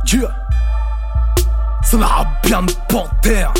Yeah. C'est la rap bien de panthère.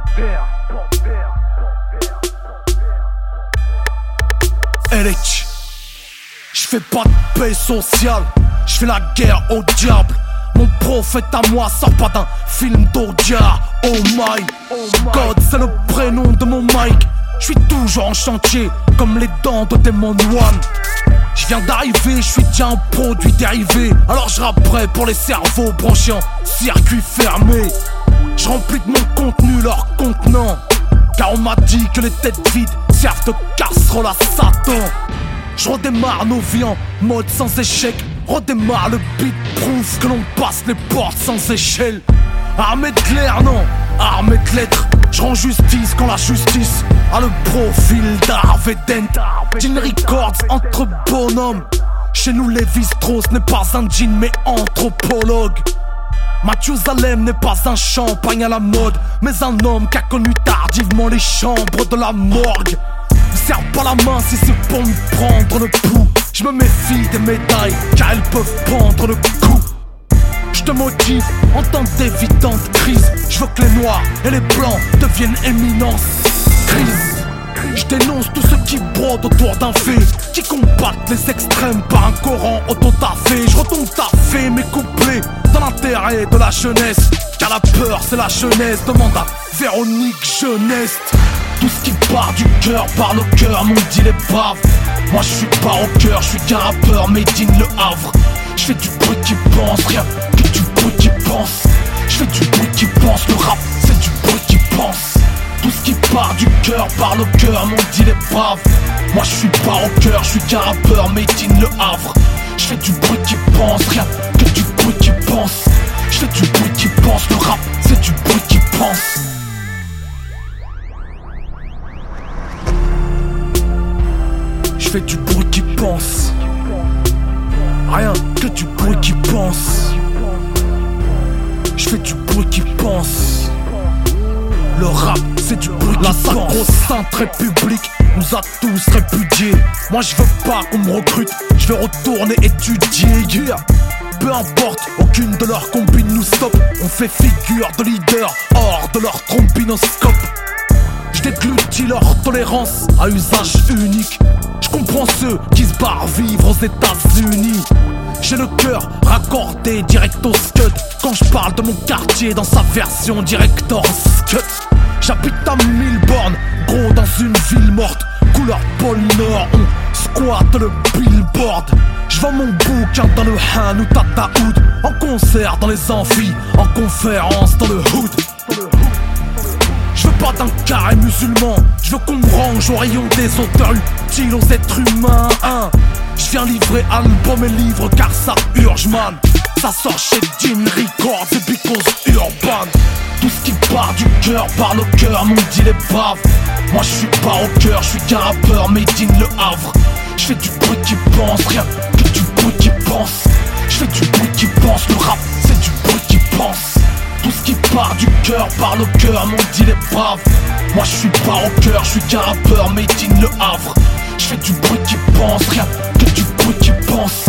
LH, j'fais pas de paix sociale, j'fais la guerre au diable. Mon prophète à moi sort pas d'un film d'Audiard. Oh my God, c'est le prénom de mon mic. J'suis toujours en chantier, comme les dents de Demon One. J'viens d'arriver, j'suis déjà un produit dérivé. Alors j'rapperai pour les cerveaux branchés en circuit fermé. J'remplis de mon contenu leur contenant, car on m'a dit que les têtes vides servent de casserole à Satan. J'redémarre nos vies en mode sans échec. Redémarre le beat, prouve que l'on passe les portes sans échelle. Armée de l'air, non, armée de lettres. J'rends justice quand la justice a le profil d'Harvey Dent. Jean Records entre bonhommes. Chez nous Lévi-Strauss n'est pas un jean mais anthropologue. Mathusalem n'est pas un champagne à la mode, mais un homme qui a connu tardivement les chambres de la morgue. Ne serre pas la main si c'est pour me prendre le pouls. Je me méfie des médailles car elles peuvent prendre le coup. Je te motive en temps d'évidente crise. Je veux que les noirs et les blancs deviennent éminence grise. Je dénonce tous ceux qui brodent autour d'un fait, qui combattent les extrêmes par un Coran autotafé. Je retombe taffé mes couplets dans l'intérêt de la jeunesse, car la peur c'est la jeunesse. Demande à Véronique Jeunesse. Tout ce qui part du cœur parle au cœur, m'ont dit les baves. Moi je suis pas au cœur, je suis qu'un rappeur made in Le Havre. Je fais du bruit qui pense, rien que du bruit qui pense. Je fais du bruit qui pense, le rap c'est du bruit qui pense. Tout ce qui part du cœur parle au cœur, m'ont dit les baves. Moi je suis pas au cœur, je suis qu'un rappeur made in Le Havre. Je fais du bruit qui pense, rien que du bruit qui pense. Je fais du bruit qui pense, le rap c'est du bruit qui pense. Je fais du bruit qui pense, rien que du bruit qui pense. Je fais du bruit qui pense. Le rap c'est du bruit qui pense. La sacro-sainte république nous a tous répudiés. Moi je veux pas qu'on me recrute, je vais retourner étudier, yeah. Peu importe, aucune de leurs combines nous stoppe. On fait figure de leader hors de leur trombinoscope. Je déglutis leur tolérance à usage unique. Je comprends ceux qui se barrent vivre aux États-Unis. J'ai le cœur raccordé direct au scud quand je parle de mon quartier dans sa version director's cut. J'habite à 1000 bornes, gros dans une ville morte. Couleur pôle Nord, on squatte le billboard. Je vends mon bouquin dans le Hanout Tataoud, en concert dans les amphis, en conférence dans le hood. Je veux pas d'un carré musulman, je veux qu'on me range au rayon des auteurs utiles aux êtres humains, hein. Je viens livrer album et livre car ça urge man. Ça sort chez Jean Records et Because Urban. Tout ce qui part du cœur parle au cœur, m'ont dit les baves. Moi je suis pas au cœur, je suis qu'un rappeur made in Le Havre. Je fais du bruit qui pense, rien que du bruit qui pense. Je fais du bruit qui pense, le rap c'est du bruit qui pense. Tout ce qui part du cœur parle au cœur, m'ont dit les baves. Moi je suis pas au cœur, je suis qu'un rappeur made in Le Havre. Je fais du bruit qui pense, rien que du bruit qui pense.